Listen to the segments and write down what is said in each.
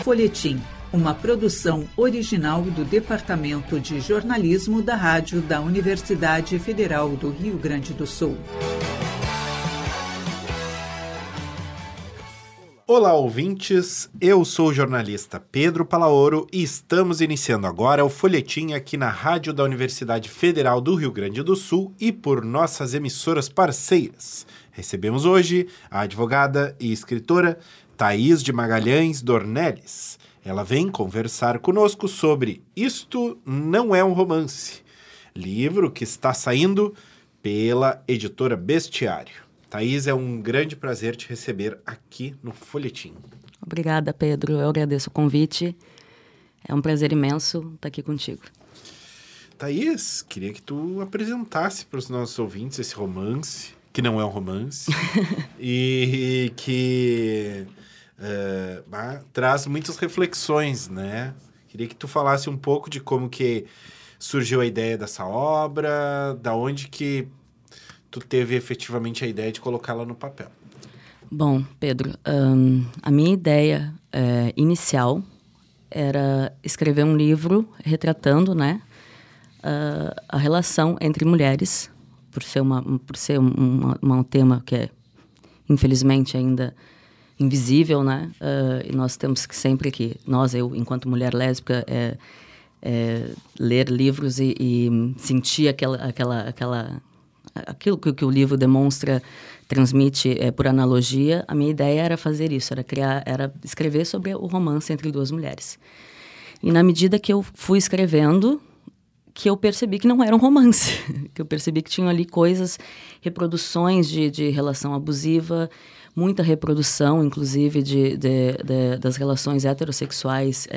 Folhetim, uma produção original do Departamento de Jornalismo da Rádio da Universidade Federal do Rio Grande do Sul. Olá, ouvintes! Eu sou o jornalista Pedro Palaoro e estamos iniciando agora o Folhetim aqui na Rádio da Universidade Federal do Rio Grande do Sul e por nossas emissoras parceiras. Recebemos hoje a advogada e escritora Thaís de Magalhães Dornelles. Ela vem conversar conosco sobre Isto Não é um Romance, livro que está saindo pela editora Bestiário. Thaís, é um grande prazer te receber aqui no Folhetim. Obrigada, Pedro. Eu agradeço o convite. É um prazer imenso estar aqui contigo. Thaís, queria que tu apresentasse para os nossos ouvintes esse romance, que não é um romance, e que traz muitas reflexões, né? Queria que tu falasse um pouco de como que surgiu a ideia dessa obra, da onde que tu teve efetivamente a ideia de colocá-la no papel. Bom, Pedro, a minha ideia inicial era escrever um livro retratando, né, a relação entre mulheres, por ser um tema que é, infelizmente, ainda invisível, né, e nós temos que sempre eu, enquanto mulher lésbica, ler livros e sentir aquilo que o livro demonstra, transmite por analogia. A minha ideia era fazer isso, era escrever sobre o romance entre duas mulheres. E na medida que eu fui escrevendo, que eu percebi que não era um romance, que eu percebi que tinham ali coisas, reproduções de relação abusiva, muita reprodução, inclusive, das relações heterossexuais,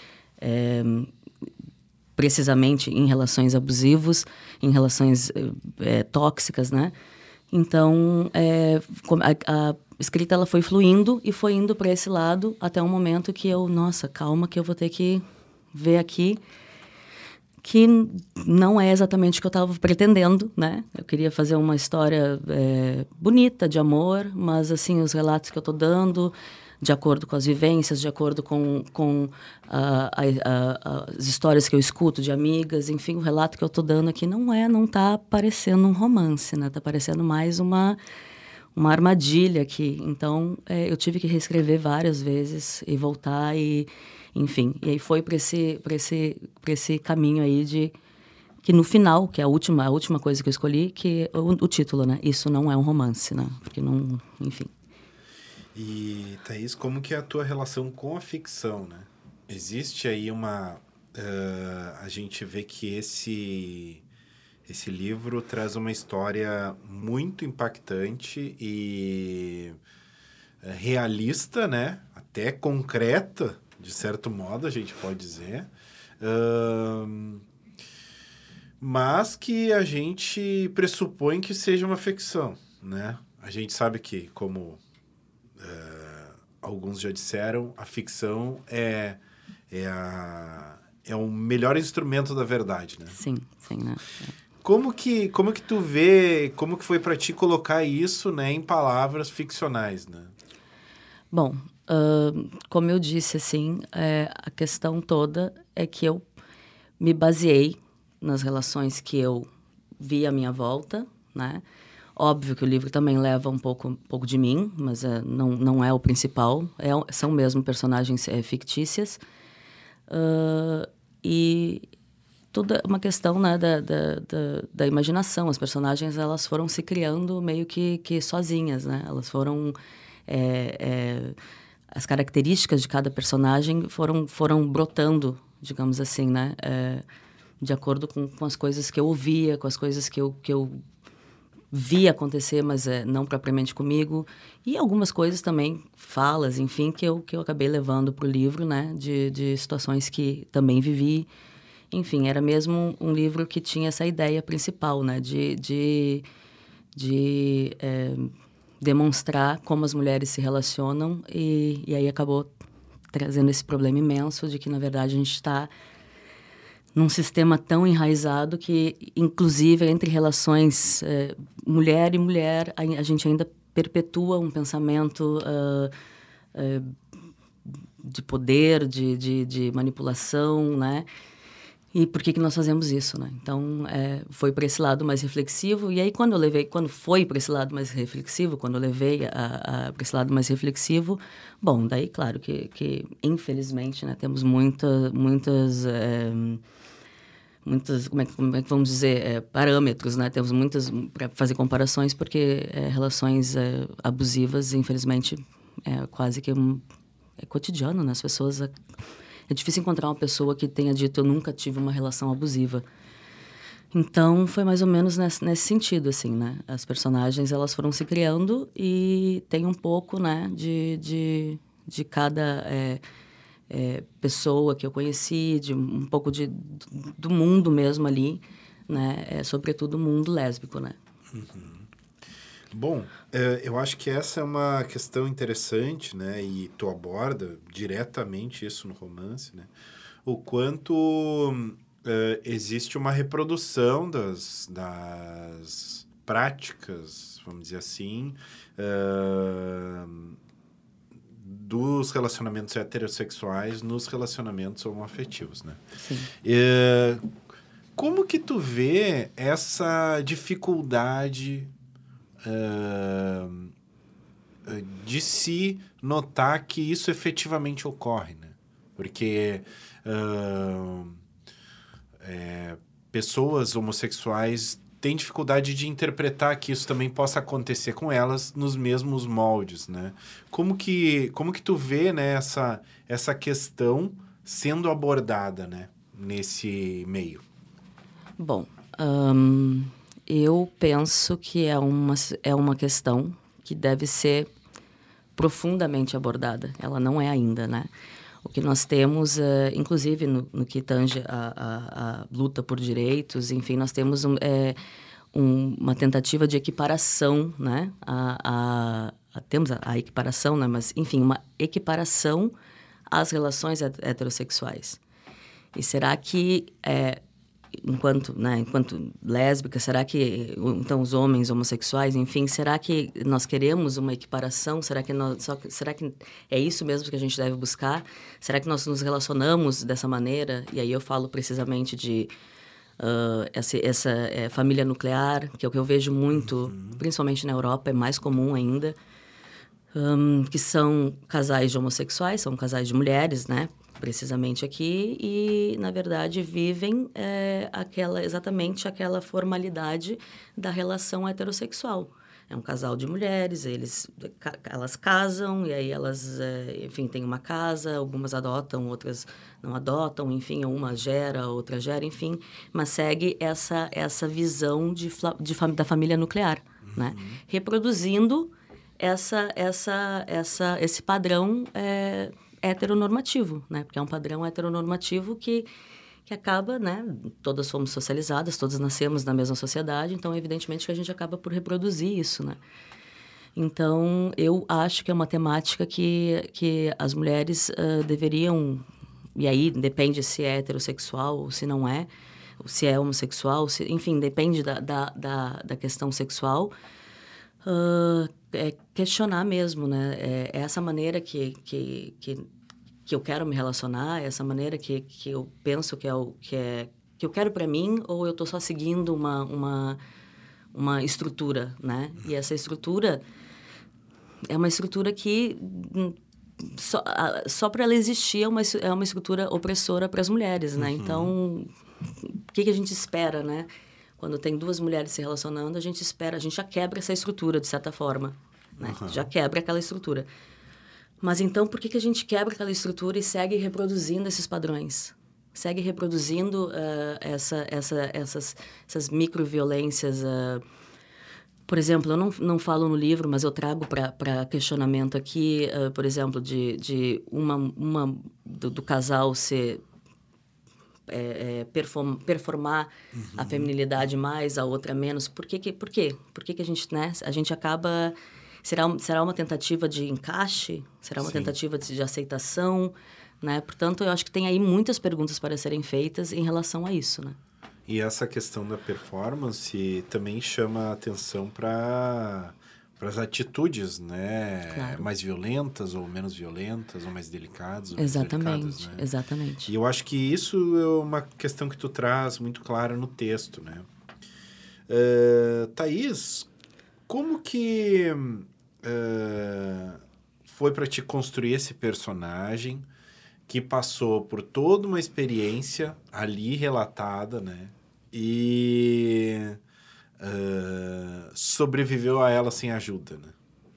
precisamente em relações abusivas, em relações tóxicas, né? Então, a escrita ela foi fluindo e foi indo para esse lado até um momento que calma, que eu vou ter que ver aqui que não é exatamente o que eu estava pretendendo, né? Eu queria fazer uma história bonita, de amor, mas, assim, os relatos que eu estou dando, de acordo com as vivências, de acordo com as histórias que eu escuto de amigas, enfim, o relato que eu estou dando aqui não está parecendo um romance, né? Está parecendo mais uma armadilha aqui. Então, eu tive que reescrever várias vezes e voltar enfim. E aí foi para esse caminho aí que no final, que é a última coisa que eu escolhi, que o título, né? Isso não é um romance, né? Porque não, enfim. E, Thaís, como que é a tua relação com a ficção, né? Existe aí a gente vê que esse livro traz uma história muito impactante e realista, né? Até concreta, de certo modo, a gente pode dizer. Mas que a gente pressupõe que seja uma ficção, né? A gente sabe que, como alguns já disseram, a ficção é o melhor instrumento da verdade, né? Sim, né? Como que tu vê, como que foi para ti colocar isso, né, em palavras ficcionais, né? Bom, como eu disse, assim, a questão toda é que eu me baseei nas relações que eu vi à minha volta, né? Óbvio que o livro também leva um pouco de mim, mas não é o principal. São mesmo personagens fictícias. E tudo é uma questão, né, da imaginação. As personagens, elas foram se criando meio que sozinhas, né? Elas foram... as características de cada personagem foram brotando, digamos assim, né? De acordo com as coisas que eu ouvia, com as coisas que eu vi acontecer, mas não propriamente comigo. E algumas coisas também, falas, enfim, que eu acabei levando para o livro, né? De situações que também vivi. Enfim, era mesmo um livro que tinha essa ideia principal, né? De demonstrar como as mulheres se relacionam. E aí acabou trazendo esse problema imenso de que, na verdade, a gente está num sistema tão enraizado que, inclusive, entre relações mulher e mulher, a gente ainda perpetua um pensamento poder, de manipulação, né? E por que nós fazemos isso, né? Então, foi para esse lado mais reflexivo. E aí, quando foi para esse lado mais reflexivo, quando eu levei para esse lado mais reflexivo, bom, daí, claro que infelizmente, né, temos muitas como é que vamos dizer, parâmetros, né? Temos muitas para fazer comparações, porque relações abusivas, infelizmente, quase que é cotidiano, né? As pessoas... É difícil encontrar uma pessoa que tenha dito eu nunca tive uma relação abusiva. Então, foi mais ou menos nesse sentido, assim, né? As personagens, elas foram se criando e tem um pouco, né, de cada pessoa que eu conheci, de um pouco do mundo mesmo ali, né? Sobretudo o mundo lésbico, né? Uhum. Bom, eu acho que essa é uma questão interessante, né? E tu aborda diretamente isso no romance, né? O quanto existe uma reprodução das práticas, vamos dizer assim, dos relacionamentos heterossexuais nos relacionamentos homoafetivos, né? Sim. Como que tu vê essa dificuldade de se notar que isso efetivamente ocorre, né? Porque pessoas homossexuais têm dificuldade de interpretar que isso também possa acontecer com elas nos mesmos moldes, né? Como que tu vê, né, essa questão sendo abordada, né, nesse meio? Bom, eu penso que é uma questão que deve ser profundamente abordada. Ela não é ainda, né? O que nós temos, inclusive no que tange a luta por direitos, enfim, nós temos uma tentativa de equiparação, né? Temos a equiparação, né? Mas, enfim, uma equiparação às relações heterossexuais. E será que... Enquanto lésbica, será que, então, os homens homossexuais, enfim, será que nós queremos uma equiparação? Será que é isso mesmo que a gente deve buscar? Será que nós nos relacionamos dessa maneira? E aí eu falo precisamente de essa família nuclear, que é o que eu vejo muito, principalmente na Europa, é mais comum ainda, que são casais de homossexuais, são casais de mulheres, né? Precisamente aqui, e, na verdade, vivem exatamente aquela formalidade da relação heterossexual. É um casal de mulheres, elas casam, e aí elas, enfim, têm uma casa, algumas adotam, outras não adotam, enfim, uma gera, outra gera, enfim, mas segue essa visão da família nuclear, né? Reproduzindo esse padrão heteronormativo, né? Porque é um padrão heteronormativo que acaba, né? Todas fomos socializadas, todas nascemos na mesma sociedade, então, evidentemente, que a gente acaba por reproduzir isso, né? Então, eu acho que é uma temática que as mulheres deveriam... E aí, depende se é heterossexual ou se não é, se é homossexual, enfim, depende da questão sexual, questionar mesmo, né? Essa maneira que eu quero me relacionar, essa maneira que eu penso que eu quero para mim, ou eu estou só seguindo uma estrutura, né? E essa estrutura é uma estrutura que só para ela existir é uma estrutura opressora para as mulheres, né? Então, o que a gente espera, né? Quando tem duas mulheres se relacionando, a gente já quebra essa estrutura, de certa forma, né? Já quebra aquela estrutura. Mas então, por que a gente quebra aquela estrutura e segue reproduzindo esses padrões? Segue reproduzindo essas microviolências. Por exemplo, eu não falo no livro, mas eu trago para questionamento aqui, por exemplo, de do casal ser... performar a feminilidade mais, a outra menos. Por quê? Por que a gente, né? A gente acaba... Será uma tentativa de encaixe? Será uma tentativa de aceitação? Né? Portanto, eu acho que tem aí muitas perguntas para serem feitas em relação a isso, né? E essa questão da performance também chama a atenção para para as atitudes, né? Claro. Mais violentas ou menos violentas, ou mais delicadas. Ou Exatamente, mais delicadas, né? exatamente. E eu acho que isso é uma questão que tu traz muito clara no texto, né? Thaís, como que foi para te construir esse personagem que passou por toda uma experiência ali relatada, né? E sobreviveu a ela sem ajuda, né?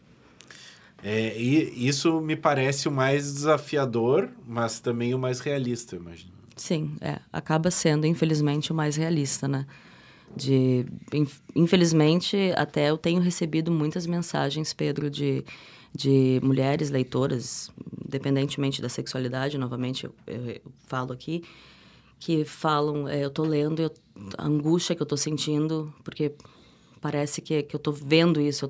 E isso me parece o mais desafiador, mas também o mais realista, eu imagino. Sim, acaba sendo, infelizmente, o mais realista, né? Infelizmente, até eu tenho recebido muitas mensagens, Pedro, de mulheres leitoras, independentemente da sexualidade, novamente eu falo aqui, que falam, eu tô lendo, a angústia que eu tô sentindo, porque parece que eu tô vendo isso,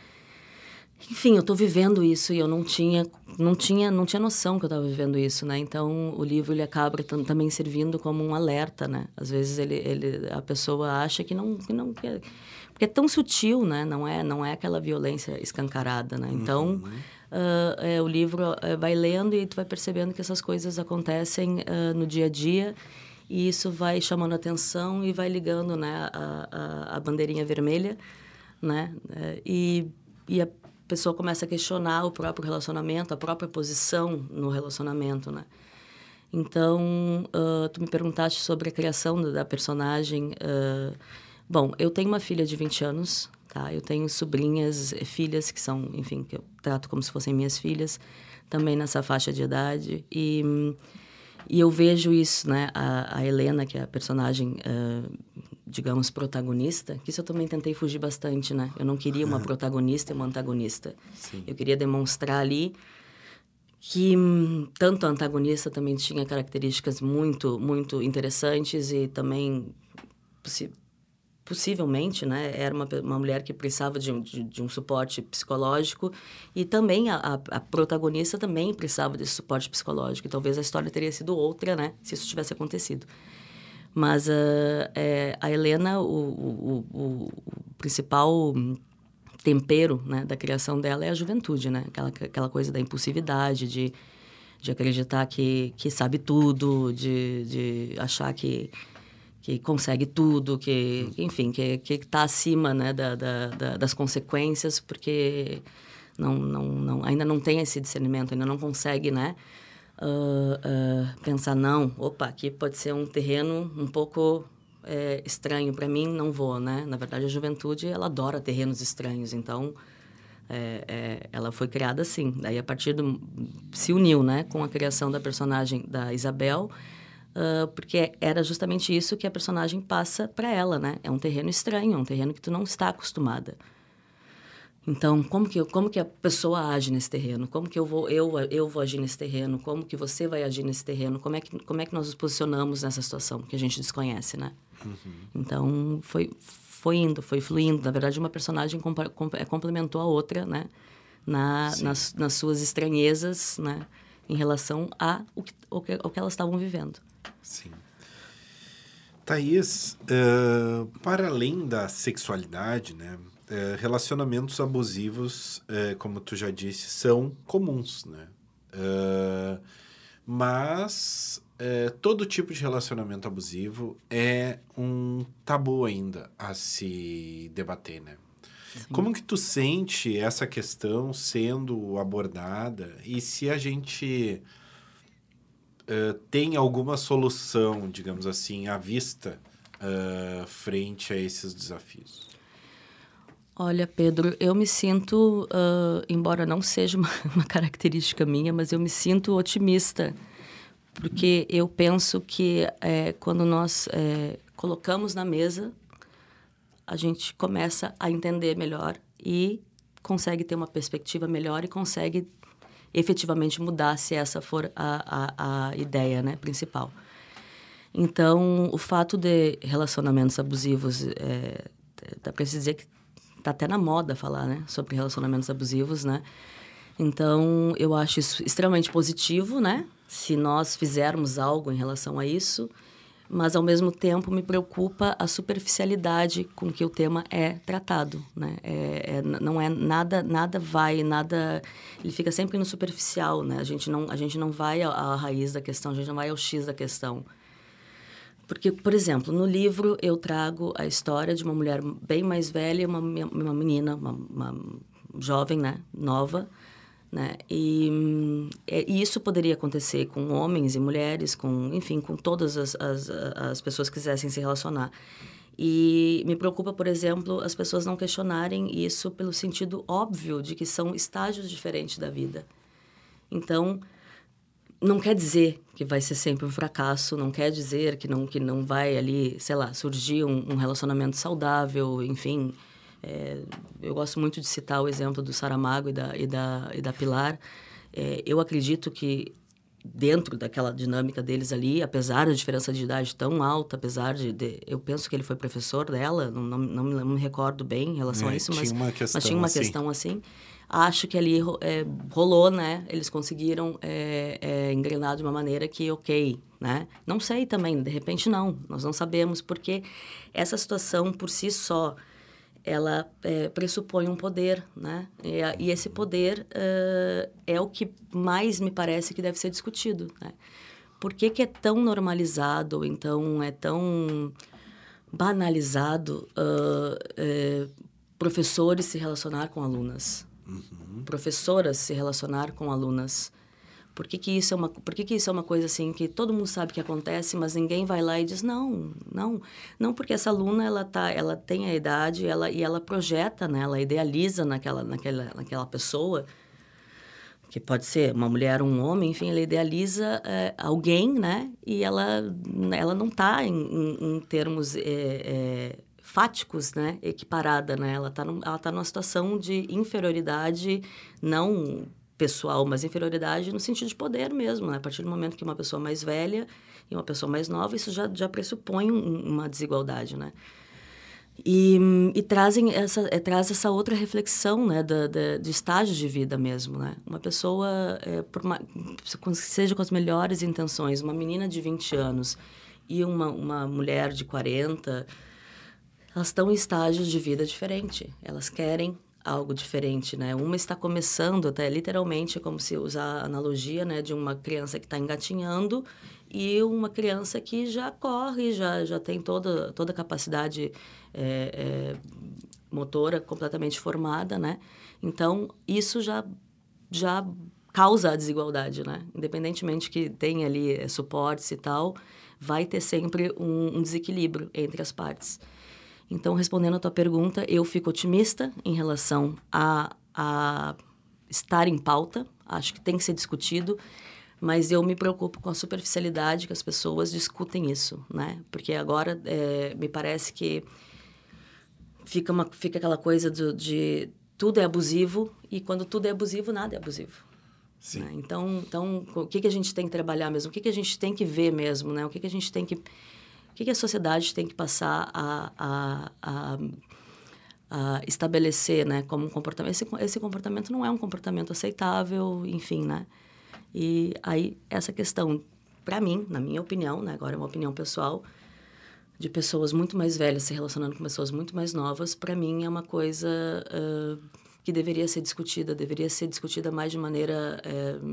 enfim, eu tô vivendo isso e eu não tinha noção que eu estava vivendo isso, né? Então, o livro, ele acaba também servindo como um alerta, né? Às vezes, a pessoa acha que não porque é tão sutil, né? Não é aquela violência escancarada, né? Então, o livro vai lendo e tu vai percebendo que essas coisas acontecem no dia a dia e isso vai chamando atenção e vai ligando, né? A bandeirinha vermelha, né? E a pessoa começa a questionar o próprio relacionamento, a própria posição no relacionamento, né? Então, tu me perguntaste sobre a criação da personagem. Bom, eu tenho uma filha de 20 anos, tá? Eu tenho sobrinhas, filhas que são, enfim, que eu trato como se fossem minhas filhas, também nessa faixa de idade. E eu vejo isso, né? A Helena, que é a personagem, digamos, protagonista, que isso eu também tentei fugir bastante, né? Eu não queria uma protagonista e uma antagonista. Sim. Eu queria demonstrar ali que tanto a antagonista também tinha características muito, muito interessantes e também, possivelmente, né? Era uma mulher que precisava de um suporte psicológico e também a protagonista também precisava desse suporte psicológico. E talvez a história teria sido outra, né? Se isso tivesse acontecido. Mas a Helena, o principal tempero, né, da criação dela é a juventude, né? Aquela coisa da impulsividade, de acreditar que sabe tudo, de achar que consegue tudo, enfim, que está acima, né, das consequências, porque ainda não tem esse discernimento, ainda não consegue, né, pensar, aqui pode ser um terreno um pouco estranho para mim, não vou, né? Na verdade, a juventude, ela adora terrenos estranhos, então ela foi criada assim. Daí, a partir se uniu, né, com a criação da personagem da Isabel, porque era justamente isso que a personagem passa para ela, né? É um terreno estranho, é um terreno que tu não está acostumada. Então, como que a pessoa age nesse terreno? Como que eu vou agir nesse terreno? Como que você vai agir nesse terreno? Como é que nós nos posicionamos nessa situação que a gente desconhece, né? Uhum. Então, foi indo, foi fluindo. Na verdade, uma personagem complementou a outra, né? Nas suas estranhezas, né? Em relação ao que elas estavam vivendo. Sim. Thaís, para além da sexualidade, né? Relacionamentos abusivos, como tu já disse, são comuns, né? Mas todo tipo de relacionamento abusivo é um tabu ainda a se debater, né? Sim. Como que tu sente essa questão sendo abordada e se a gente tem alguma solução, digamos assim, à vista frente a esses desafios? Olha, Pedro, eu me sinto, embora não seja uma característica minha, mas eu me sinto otimista, porque eu penso que quando nós colocamos na mesa, a gente começa a entender melhor e consegue ter uma perspectiva melhor e consegue efetivamente mudar, se essa for a ideia, né, principal. Então, o fato de relacionamentos abusivos, dá para se dizer que está até na moda falar, né, sobre relacionamentos abusivos, né? Então, eu acho isso extremamente positivo, né? Se nós fizermos algo em relação a isso, mas, ao mesmo tempo, me preocupa a superficialidade com que o tema é tratado, né? Não é nada ele fica sempre no superficial, né? A gente não vai à raiz da questão, a gente não vai ao X da questão. Porque, por exemplo, no livro eu trago a história de uma mulher bem mais velha, uma menina, uma jovem, né? Nova, né? E isso poderia acontecer com homens e mulheres, enfim, com todas as pessoas que quisessem se relacionar. E me preocupa, por exemplo, as pessoas não questionarem isso pelo sentido óbvio de que são estágios diferentes da vida. Então, não quer dizer que vai ser sempre um fracasso, não quer dizer que não vai ali, sei lá, surgir um relacionamento saudável, enfim. Eu gosto muito de citar o exemplo do Saramago e da Pilar. Eu acredito que dentro daquela dinâmica deles ali, apesar da diferença de idade tão alta, apesar eu penso que ele foi professor dela, não me recordo bem em relação a isso, mas tinha uma questão assim. Acho que ali rolou, né? Eles conseguiram engrenar de uma maneira que, ok, né? Não sei também, de repente não. Nós não sabemos, porque essa situação por si só, ela pressupõe um poder, né? E esse poder é o que mais me parece que deve ser discutido, né? Por que é tão normalizado, ou então é tão banalizado professores se relacionar com alunas? Professoras se relacionar com alunas? Por que isso é uma coisa assim que todo mundo sabe que acontece, mas ninguém vai lá e diz não, porque essa aluna ela tem a idade e ela projeta, né? Ela idealiza naquela pessoa, que pode ser uma mulher ou um homem, enfim, ela idealiza alguém, né? E ela não está em termos fáticos, né? Equiparada, né? Ela tá numa situação de inferioridade, não pessoal, mas inferioridade no sentido de poder mesmo, né? A partir do momento que uma pessoa mais velha e uma pessoa mais nova, isso já pressupõe uma desigualdade, né? E traz essa outra reflexão, né? De estágios de vida mesmo, né? Uma pessoa, seja com as melhores intenções, uma menina de 20 anos e uma mulher de 40, elas estão em estágios de vida diferentes. Elas querem algo diferente, né? Uma está começando, até literalmente, como se usar a analogia, né, de uma criança que está engatinhando e uma criança que já corre, já tem toda a capacidade motora completamente formada, né? Então, isso já causa a desigualdade, né? Independentemente que tenha ali suportes e tal, vai ter sempre um desequilíbrio entre as partes. Então, respondendo a tua pergunta, eu fico otimista em relação a estar em pauta. Acho que tem que ser discutido, mas eu me preocupo com a superficialidade que as pessoas discutem isso, né? Porque agora me parece que fica aquela coisa de tudo é abusivo e quando tudo é abusivo, nada é abusivo. Sim. Né? Então, o que a gente tem que trabalhar mesmo? O que a gente tem que ver mesmo, né? O que a gente tem que... O que a sociedade tem que passar a estabelecer, né, como um comportamento? Esse comportamento não é um comportamento aceitável, enfim, né? E aí, essa questão, para mim, na minha opinião, né, agora é uma opinião pessoal, de pessoas muito mais velhas se relacionando com pessoas muito mais novas, para mim é uma coisa que deveria ser discutida mais de maneira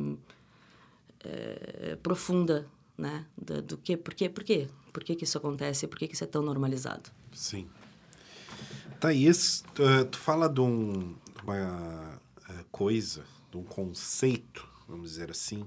profunda, né? Por quê? Por que isso acontece? Por que isso é tão normalizado? Sim. Thaís, tu fala de uma coisa, de um conceito, vamos dizer assim,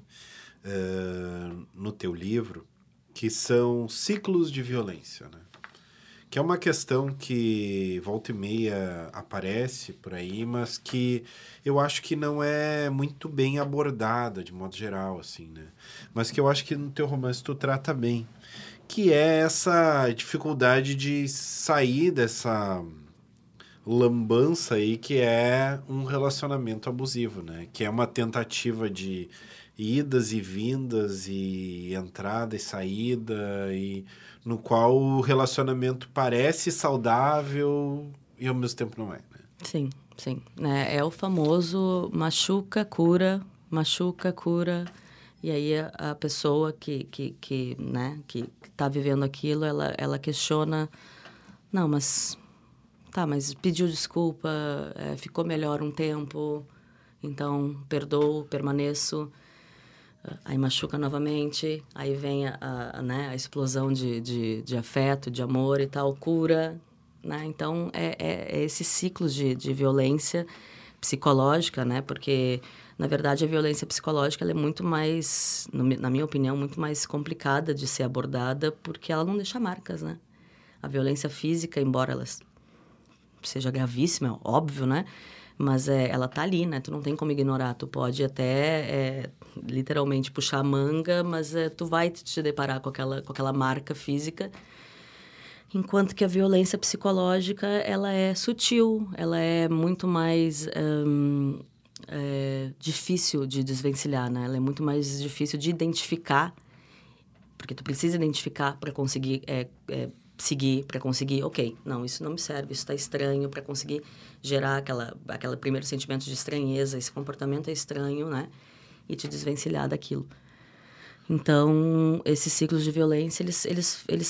no teu livro, que são ciclos de violência, né? Que é uma questão que volta e meia aparece por aí, mas que eu acho que não é muito bem abordada de modo geral, assim, né? Mas que eu acho que no teu romance tu trata bem, que é essa dificuldade de sair dessa lambança aí que é um relacionamento abusivo, né? Que é uma tentativa de idas e vindas e entrada e saída, e no qual o relacionamento parece saudável e ao mesmo tempo não é, né? Sim. É o famoso machuca, cura, E aí a pessoa que tá vivendo aquilo, ela questiona, não, mas pediu desculpa, ficou melhor um tempo, então perdoo, permaneço, aí machuca novamente, aí vem a explosão de afeto, de amor e tal, cura, né? Então é esse ciclo de violência psicológica, né? Porque na verdade a violência psicológica ela é muito mais, na minha opinião, muito mais complicada de ser abordada, porque ela não deixa marcas, né? A violência física, embora ela seja gravíssima, óbvio, né? Mas ela tá ali, né? Tu não tem como ignorar. Tu pode até, literalmente, puxar a manga, mas tu vai te deparar com aquela marca física. Enquanto que a violência psicológica, ela é sutil, ela é muito mais difícil de desvencilhar, né? Ela é muito mais difícil de identificar, porque tu precisa identificar para conseguir seguir, para conseguir, ok, não, isso não me serve, isso está estranho, para conseguir gerar aquele primeiro sentimento de estranheza, esse comportamento é estranho, né? E te desvencilhar daquilo. Então, esses ciclos de violência, eles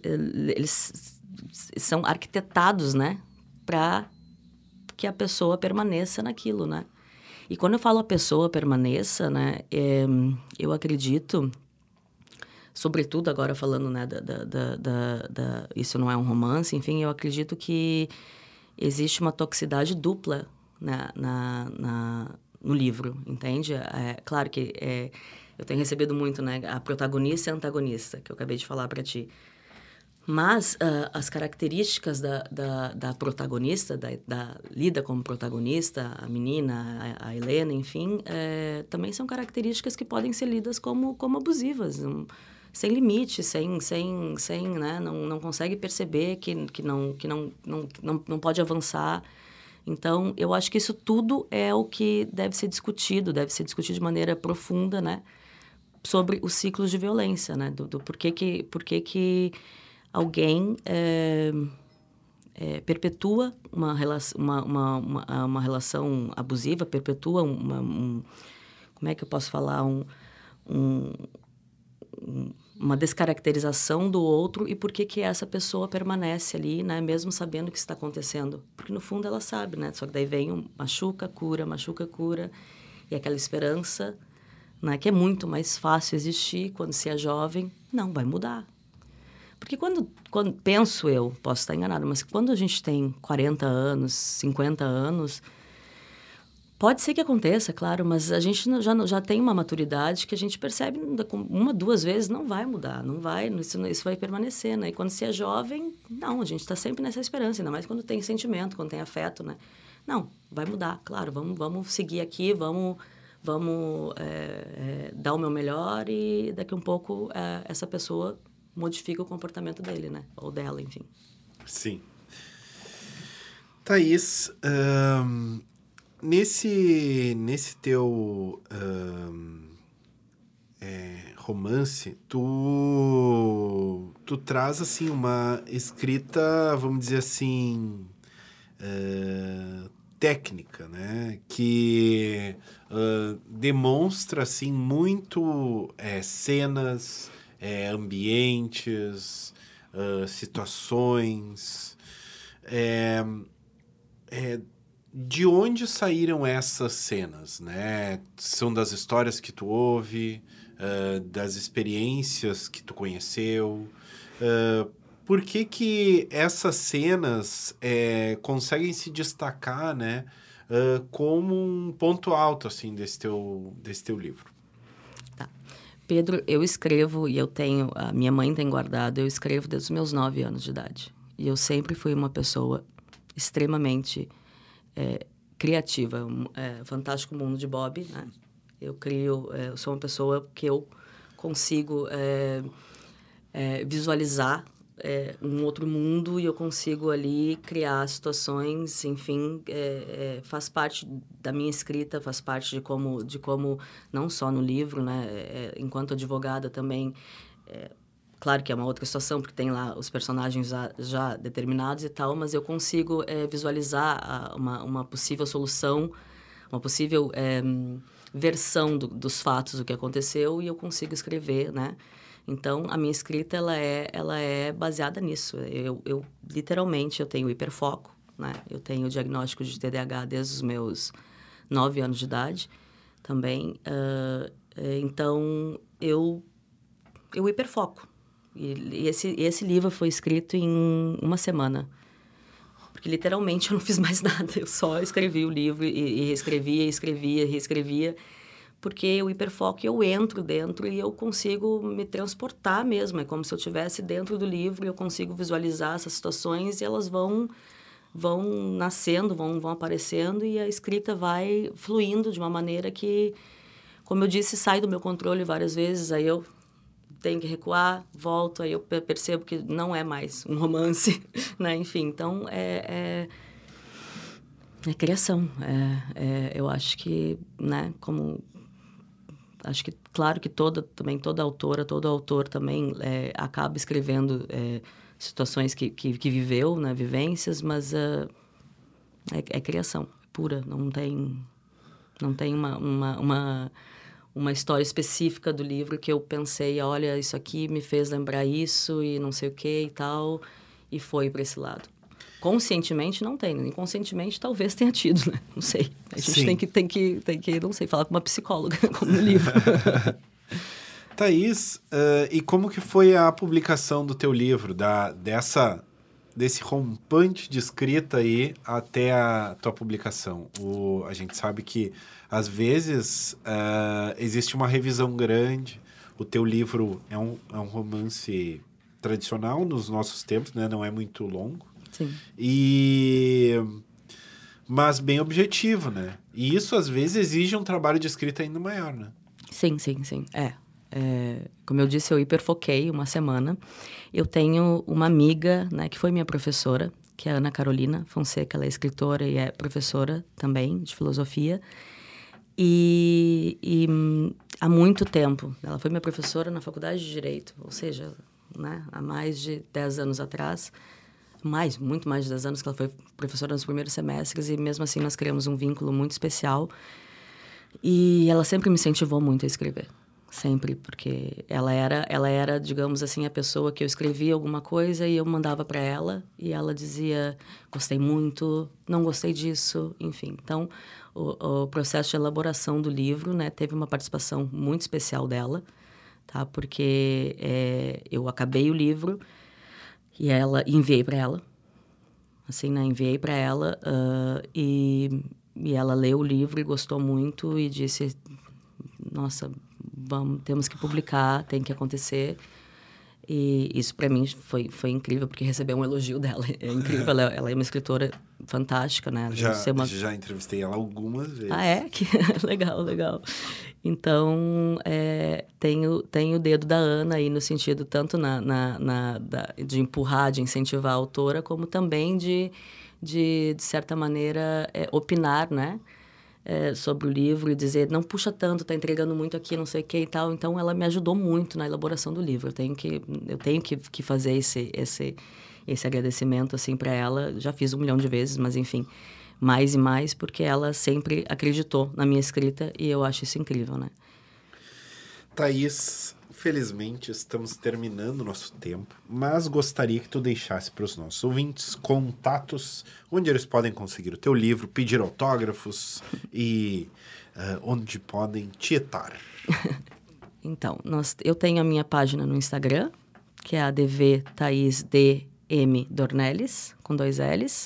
são arquitetados, né? Para que a pessoa permaneça naquilo, né? E quando eu falo a pessoa permaneça, né? Eu acredito, sobretudo agora falando, né? Isso não é um romance, enfim, eu acredito que existe uma toxicidade dupla no livro, entende? Claro que eu tenho recebido muito, né? A protagonista e a antagonista, que eu acabei de falar para ti. Mas as características da protagonista, da lida como protagonista, a menina, a Helena, enfim, também são características que podem ser lidas como abusivas, sem limite, sem né? Não consegue perceber que não pode avançar. Então, eu acho que isso tudo é o que deve ser discutido de maneira profunda, né? Sobre os ciclos de violência, né? Do porquê que alguém perpetua uma relação abusiva, perpetua como é que eu posso falar? Uma descaracterização do outro e por que essa pessoa permanece ali, né? Mesmo sabendo o que está acontecendo. Porque, no fundo, ela sabe, né? Só que daí vem machuca, cura, e aquela esperança, né? Que é muito mais fácil existir quando se é jovem. Não, vai mudar. Porque quando penso eu, posso estar enganado, mas quando a gente tem 40 anos, 50 anos... Pode ser que aconteça, claro, mas a gente já tem uma maturidade que a gente percebe uma, duas vezes, não vai mudar, não vai, isso vai permanecer, né? E quando se é jovem, não, a gente está sempre nessa esperança, ainda mais quando tem sentimento, quando tem afeto, né? Não, vai mudar, claro, vamos seguir aqui, vamos dar o meu melhor e daqui a um pouco essa pessoa modifica o comportamento dele, né? Ou dela, enfim. Sim. Thaís, Nesse teu romance, tu traz, assim, uma escrita, vamos dizer assim, técnica, né? Que demonstra, assim, muito cenas, ambientes, situações, de onde saíram essas cenas, né? São das histórias que tu ouve, das experiências que tu conheceu. Por que essas cenas conseguem se destacar, né? Como um ponto alto, assim, desse teu livro? Tá. Pedro, eu escrevo e a minha mãe tem guardado, eu escrevo desde os meus 9 anos de idade. E eu sempre fui uma pessoa extremamente... criativa, Fantástico Mundo de Bob, né? Eu sou uma pessoa que eu consigo visualizar um outro mundo e eu consigo ali criar situações, enfim, faz parte da minha escrita, faz parte de como não só no livro, né? Enquanto advogada também, claro que é uma outra situação, porque tem lá os personagens já determinados e tal, mas eu consigo visualizar uma possível solução, uma possível versão dos fatos, do que aconteceu, e eu consigo escrever, né? Então, a minha escrita, ela é baseada nisso. Eu literalmente, eu tenho hiperfoco, né? Eu tenho o diagnóstico de TDAH desde os meus 9 anos de idade também. Então, eu hiperfoco. E esse livro foi escrito em uma semana. Porque, literalmente, eu não fiz mais nada. Eu só escrevi o livro e reescrevia. Porque o hiperfoco, eu entro dentro e eu consigo me transportar mesmo. É como se eu estivesse dentro do livro e eu consigo visualizar essas situações e elas vão nascendo, vão aparecendo e a escrita vai fluindo de uma maneira que, como eu disse, sai do meu controle várias vezes. Aí eu tenho que recuar, volto, aí eu percebo que não é mais um romance, né? Enfim, então é criação. Eu acho que, né, como... Acho que, claro que toda autora, todo autor também acaba escrevendo situações que viveu, né, vivências, mas é criação pura, não tem uma história específica do livro que eu pensei, olha, isso aqui me fez lembrar isso e não sei o que e tal, e foi para esse lado. Conscientemente não tem, inconscientemente talvez tenha tido, né? Não sei. A gente tem que, não sei, falar com uma psicóloga, como no livro. Thaís, e como que foi a publicação do teu livro, desse rompante de escrita aí até a tua publicação? A gente sabe que, às vezes, existe uma revisão grande. O teu livro é um romance tradicional nos nossos tempos, né? Não é muito longo. Sim. Mas bem objetivo, né? E isso, às vezes, exige um trabalho de escrita ainda maior, né? Sim. Como eu disse, eu hiperfoquei uma semana. Eu tenho uma amiga, né, que foi minha professora, que é a Ana Carolina Fonseca. Ela é escritora e é professora também de filosofia. E há muito tempo, ela foi minha professora na Faculdade de Direito, ou seja, né, há mais de 10 anos atrás... muito mais de 10 anos que ela foi professora nos primeiros semestres e mesmo assim nós criamos um vínculo muito especial. E ela sempre me incentivou muito a escrever. Sempre, porque ela era, digamos assim, a pessoa que eu escrevia alguma coisa e eu mandava para ela e ela dizia, gostei muito, não gostei disso, enfim. Então, o processo de elaboração do livro, né, teve uma participação muito especial dela, tá? Porque eu acabei o livro... E enviei para ela, assim, né? Enviei para ela e ela leu o livro e gostou muito e disse, nossa, temos que publicar, tem que acontecer. E isso para mim foi incrível, porque receber um elogio dela é incrível. Ela é uma escritora fantástica, né? Já entrevistei ela algumas vezes. Ah, é? Que legal. Então, tem o dedo da Ana aí no sentido tanto de empurrar, de incentivar a autora, como também de certa maneira, opinar, né? Sobre o livro e dizer, não puxa tanto, tá entregando muito aqui, não sei o que e tal. Então, ela me ajudou muito na elaboração do livro. Eu tenho que fazer esse agradecimento, assim, para ela. Já fiz 1 milhão de vezes, mas, enfim, mais e mais, porque ela sempre acreditou na minha escrita e eu acho isso incrível, né? Thaís, felizmente estamos terminando o nosso tempo, mas gostaria que tu deixasse para os nossos ouvintes contatos onde eles podem conseguir o teu livro, pedir autógrafos e onde podem tietar. Então, eu tenho a minha página no Instagram, que é a DV Thaís DM Dornelles, com 2 L's.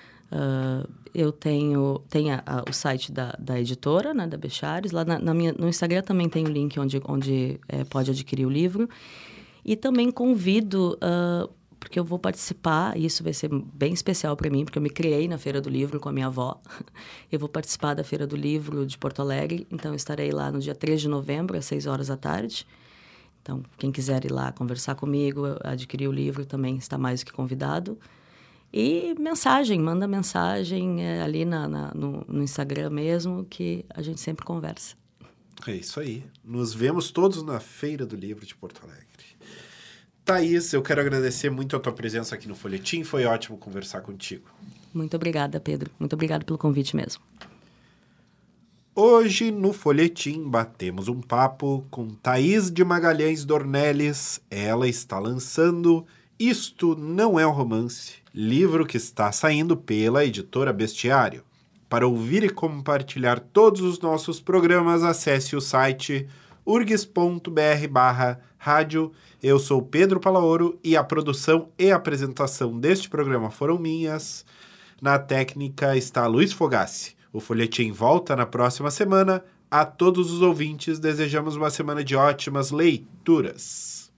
Eu tenho o site da editora, né, da Bechares. Lá no Instagram também tem o link onde pode adquirir o livro. E também convido, porque eu vou participar, e isso vai ser bem especial para mim, porque eu me criei na Feira do Livro com a minha avó. Eu vou participar da Feira do Livro de Porto Alegre, então eu estarei lá no dia 3 de novembro, às 6 horas da tarde. Então, quem quiser ir lá conversar comigo, adquirir o livro, também está mais do que convidado. E manda mensagem ali no Instagram mesmo, que a gente sempre conversa. É isso aí. Nos vemos todos na Feira do Livro de Porto Alegre. Thaís, eu quero agradecer muito a tua presença aqui no Folhetim. Foi ótimo conversar contigo. Muito obrigada, Pedro. Muito obrigada pelo convite mesmo. Hoje, no Folhetim, batemos um papo com Thaís de Magalhães Dornelles. Ela está lançando Isto Não é um Romance, livro que está saindo pela editora Bestiário. Para ouvir e compartilhar todos os nossos programas, acesse o site urgs.br/rádio. Eu sou Pedro Palaoro e a produção e apresentação deste programa foram minhas. Na técnica está Luiz Fogassi. O Folhetim volta na próxima semana. A todos os ouvintes, desejamos uma semana de ótimas leituras.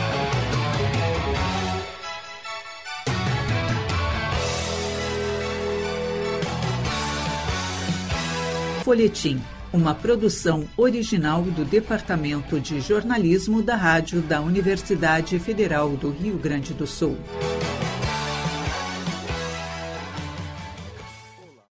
Folhetim, uma produção original do Departamento de Jornalismo da Rádio da Universidade Federal do Rio Grande do Sul.